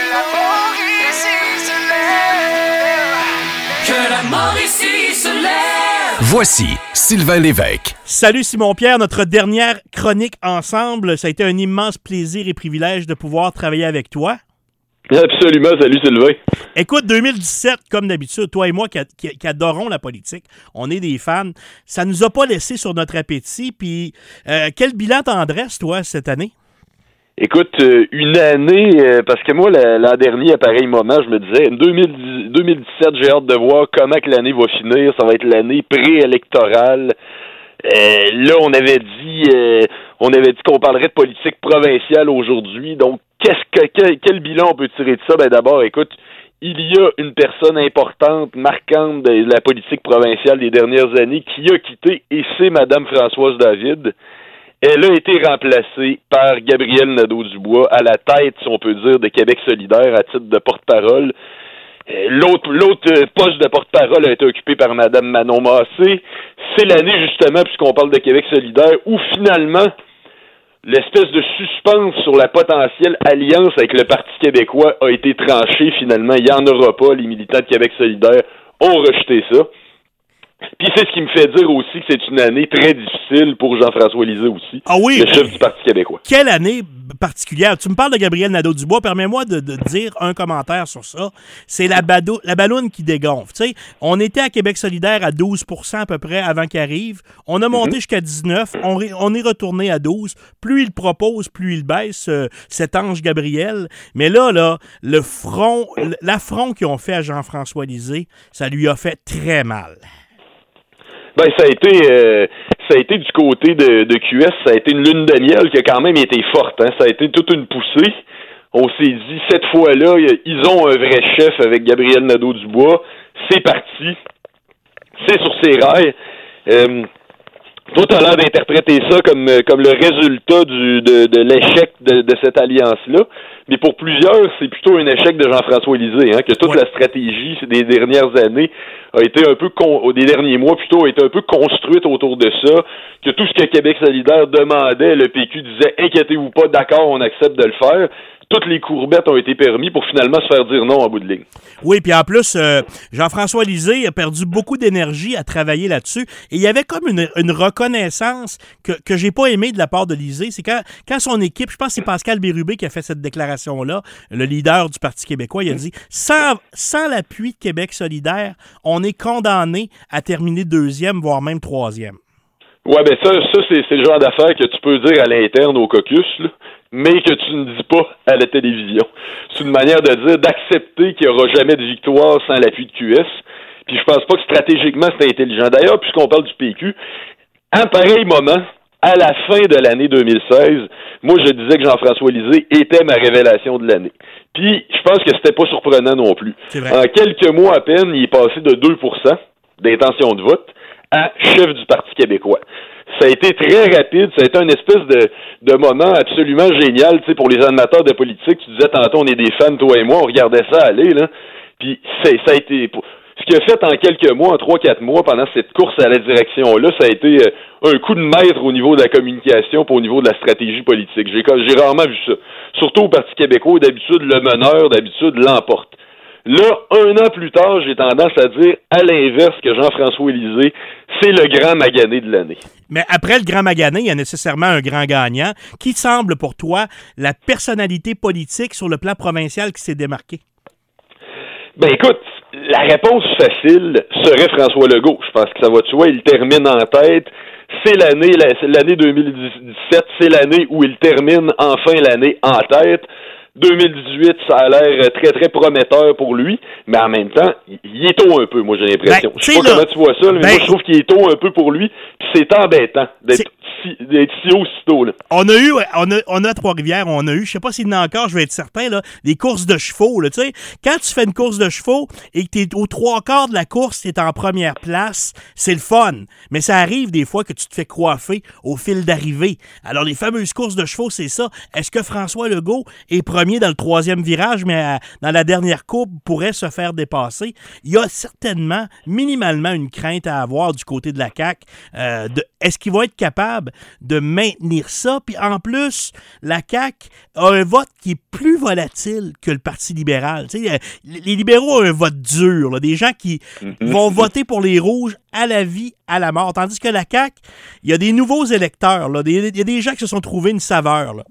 la Mauricie se lève. Que la Mauricie se lève. Voici Sylvain Lévesque. Salut Simon-Pierre, notre dernière chronique ensemble. Ça a été un immense plaisir et privilège de pouvoir travailler avec toi. Absolument, salut Sylvain. Écoute, 2017, comme d'habitude, toi et moi qui adorons la politique, on est des fans, ça nous a pas laissé sur notre appétit. Puis, quel bilan t'en dresses, toi, cette année? Écoute, une année, parce que moi, l'an dernier, à pareil moment, je me disais, 2017, j'ai hâte de voir comment que l'année va finir. Ça va être l'année préélectorale. Là, on avait dit qu'on parlerait de politique provinciale aujourd'hui. Donc, quel bilan on peut tirer de ça? Ben d'abord, écoute, il y a une personne importante, marquante de la politique provinciale des dernières années qui a quitté, et c'est Mme Françoise David. Elle a été remplacée par Gabriel Nadeau-Dubois à la tête, si on peut dire, de Québec solidaire à titre de porte-parole. L'autre poste de porte-parole a été occupé par Mme Manon Massé. C'est l'année, justement, puisqu'on parle de Québec solidaire, où finalement, l'espèce de suspense sur la potentielle alliance avec le Parti québécois a été tranchée finalement. Il n'y en aura pas. Les militants de Québec solidaire ont rejeté ça. Puis c'est ce qui me fait dire aussi que c'est une année très difficile pour Jean-François Lisée aussi, le chef du Parti québécois. Quelle année particulière. Tu me parles de Gabriel Nadeau-Dubois. Permets-moi de dire un commentaire sur ça. C'est la balloune qui dégonfle. Tu sais, on était à Québec solidaire à 12% à peu près avant qu'il arrive. On a monté jusqu'à 19%. On est retourné à 12%. Plus il propose, plus il baisse, cet ange Gabriel. Mais là, l'affront qu'ils ont fait à Jean-François Lisée, ça lui a fait très mal. Ben, ça a été du côté de QS, ça a été une lune de miel qui a quand même été forte, hein. Ça a été toute une poussée. On s'est dit, cette fois-là, ils ont un vrai chef avec Gabriel Nadeau-Dubois. C'est parti. C'est sur ses rails. Toi, t'as l'air d'interpréter ça comme le résultat de l'échec de cette alliance-là. Mais pour plusieurs, c'est plutôt un échec de Jean-François Lisée, hein, que toute la stratégie des dernières années a été des derniers mois plutôt, a été un peu construite autour de ça, que tout ce que Québec solidaire demandait, le PQ disait « Inquiétez-vous pas, d'accord, on accepte de le faire ». Toutes les courbettes ont été permis pour finalement se faire dire non en bout de ligne. Oui, puis en plus, Jean-François Lisée a perdu beaucoup d'énergie à travailler là-dessus. Et il y avait comme une reconnaissance que j'ai pas aimée de la part de Lisée. C'est quand son équipe, je pense que c'est Pascal Bérubé qui a fait cette déclaration-là, le leader du Parti québécois, il a dit « Sans l'appui de Québec solidaire, on est condamné à terminer deuxième, voire même troisième. » Ouais, ben ça c'est le genre d'affaire que tu peux dire à l'interne au caucus, là, mais que tu ne dis pas à la télévision. C'est une manière de dire, d'accepter qu'il n'y aura jamais de victoire sans l'appui de QS. Puis je pense pas que stratégiquement c'est intelligent. D'ailleurs, puisqu'on parle du PQ, à un pareil moment, à la fin de l'année 2016, moi je disais que Jean-François Lisée était ma révélation de l'année. Puis je pense que c'était pas surprenant non plus. En quelques mois à peine, il est passé de 2% d'intention de vote à chef du Parti québécois. Ça a été très rapide, ça a été une espèce de moment absolument génial, tu sais, pour les amateurs de politique. Tu disais tantôt, on est des fans, toi et moi, on regardait ça aller, là. Puis ça a été... Ce qu'il a fait en quelques mois, en 3-4 mois, pendant cette course à la direction-là, ça a été un coup de maître au niveau de la communication puis au niveau de la stratégie politique. J'ai rarement vu ça. Surtout au Parti québécois, d'habitude, le meneur, d'habitude, l'emporte. Là, 1 an plus tard, j'ai tendance à dire, à l'inverse, que Jean-François Lisée, c'est le grand magané de l'année. Mais après le grand magané, il y a nécessairement un grand gagnant. Qui semble pour toi la personnalité politique sur le plan provincial qui s'est démarquée? Ben écoute, la réponse facile serait François Legault. Je pense que ça va de soi, il termine en tête. C'est l'année 2017, c'est l'année où il termine enfin l'année en tête. 2018, ça a l'air très, très prometteur pour lui, mais en même temps, il est tôt un peu, moi, j'ai l'impression. Je sais pas comment tu vois ça, mais moi, je trouve qu'il est tôt un peu pour lui, puis c'est embêtant d'être si haut, si tôt, là. On a à Trois-Rivières, je sais pas s'il y en a encore, je vais être certain, là, des courses de chevaux, là, tu sais. Quand tu fais une course de chevaux et que t'es aux 3/4 de la course, t'es en première place, c'est le fun. Mais ça arrive des fois que tu te fais coiffer au fil d'arrivée. Alors, les fameuses courses de chevaux, c'est ça. Est-ce que François Legault est premier premier dans le troisième virage, mais dans la dernière courbe pourrait se faire dépasser. Il y a certainement, minimalement, une crainte à avoir du côté de la CAQ. Est-ce qu'ils vont être capables de maintenir ça? Puis en plus, la CAQ a un vote qui est plus volatile que le Parti libéral. Tu sais, les libéraux ont un vote dur, là, des gens qui vont voter pour les rouges à la vie, à la mort. Tandis que la CAQ, il y a des nouveaux électeurs. Là, il y a des gens qui se sont trouvés une saveur. Là.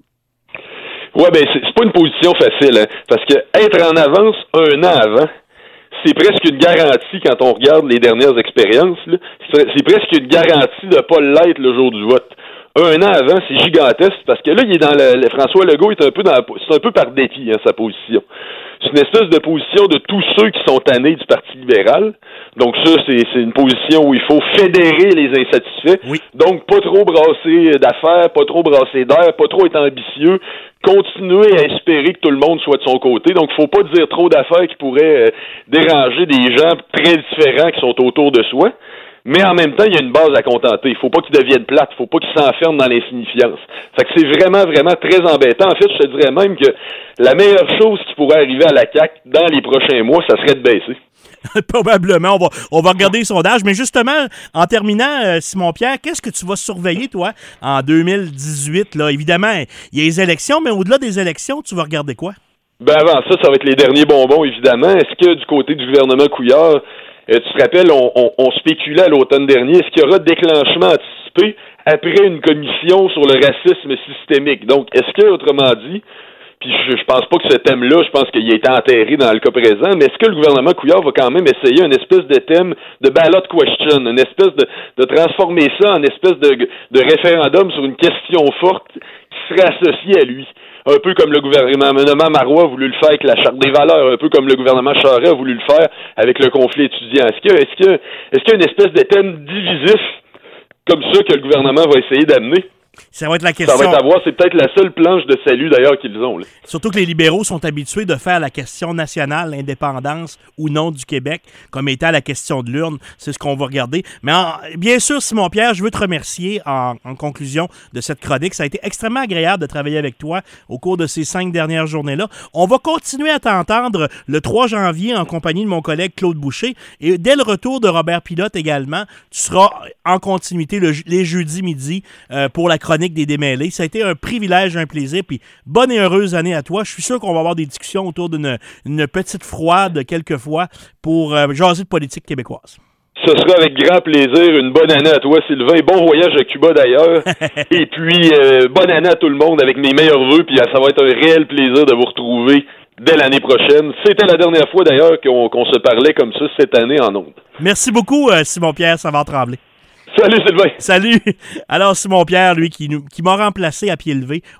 Ouais, ben c'est pas une position facile, hein, parce que être en avance un an avant, c'est presque une garantie quand on regarde les dernières expériences. Là, c'est presque une garantie de ne pas l'être le jour du vote. Un an avant, c'est gigantesque, parce que là, il est dans François Legault est c'est un peu par dépit, hein, sa position. C'est une espèce de position de tous ceux qui sont tannés du Parti libéral. Donc ça, c'est une position où il faut fédérer les insatisfaits. Oui. Donc, pas trop brasser d'affaires, pas trop brasser d'air, pas trop être ambitieux, continuer à espérer que tout le monde soit de son côté. Donc, faut pas dire trop d'affaires qui pourraient déranger des gens très différents qui sont autour de soi. Mais en même temps, il y a une base à contenter. Il faut pas qu'ils deviennent plates. Il faut pas qu'ils s'enferment dans l'insignifiance. Fait que c'est vraiment, vraiment très embêtant. En fait, je te dirais même que la meilleure chose qui pourrait arriver à la CAQ dans les prochains mois, ça serait de baisser. Probablement. On va regarder les sondages. Mais justement, en terminant, Simon-Pierre, qu'est-ce que tu vas surveiller, toi, en 2018? Là? Évidemment, il y a les élections, mais au-delà des élections, tu vas regarder quoi? Ben avant ça va être les derniers bonbons, évidemment. Est-ce que du côté du gouvernement Couillard, tu te rappelles, on spéculait à l'automne dernier, est-ce qu'il y aura déclenchement anticipé après une commission sur le racisme systémique? Donc, est-ce que, autrement dit, puis je pense pas que ce thème-là, je pense qu'il a été enterré dans le cas présent, mais est-ce que le gouvernement Couillard va quand même essayer une espèce de thème de ballot question, une espèce de transformer ça en espèce de référendum sur une question forte qui serait associée à lui? Un peu comme le gouvernement Marois a voulu le faire avec la Charte des valeurs, un peu comme le gouvernement Charest a voulu le faire avec le conflit étudiant. Est-ce qu'il y a une espèce de thème divisif comme ça que le gouvernement va essayer d'amener? Ça va être la question. Ça va être à voir, c'est peut-être la seule planche de salut d'ailleurs qu'ils ont. Là. Surtout que les libéraux sont habitués de faire la question nationale, l'indépendance ou non du Québec, comme étant la question de l'urne. C'est ce qu'on va regarder. Mais bien sûr, Simon-Pierre, je veux te remercier en conclusion de cette chronique. Ça a été extrêmement agréable de travailler avec toi au cours de ces 5 dernières journées-là. On va continuer à t'entendre le 3 janvier en compagnie de mon collègue Claude Boucher. Et dès le retour de Robert Pilote également, tu seras en continuité les jeudis midi pour la chronique des démêlés. Ça a été un privilège, un plaisir, puis bonne et heureuse année à toi. Je suis sûr qu'on va avoir des discussions autour d'une petite froide quelquefois pour jaser de politique québécoise. Ce sera avec grand plaisir. Une bonne année à toi, Sylvain. Bon voyage à Cuba, d'ailleurs. Et puis, bonne année à tout le monde avec mes meilleurs vœux. Puis, ça va être un réel plaisir de vous retrouver dès l'année prochaine. C'était la dernière fois, d'ailleurs, qu'on se parlait comme ça cette année en ondes. Merci beaucoup, Simon-Pierre Savard-Tremblay. Salut, Sylvain. Salut. Alors, Simon-Pierre, lui, qui m'a remplacé à pied levé